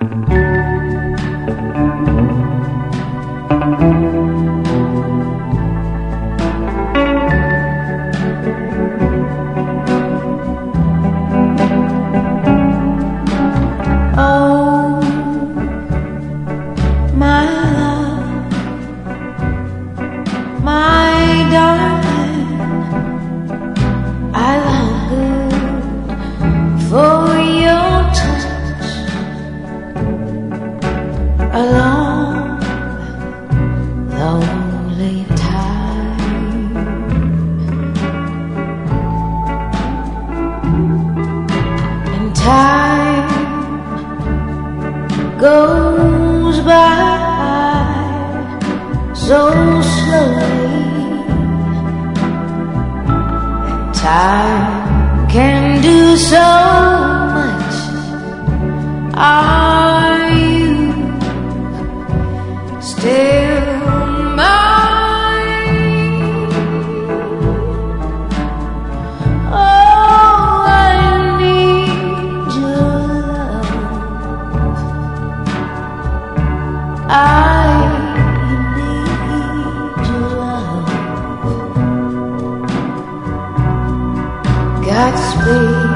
Oh, my love, my darling, I long for your touch, a long, lonely time, and time goes by so slowly, and time can do so much. Are you still mine? Oh, I need your love. I need your love. Godspeed.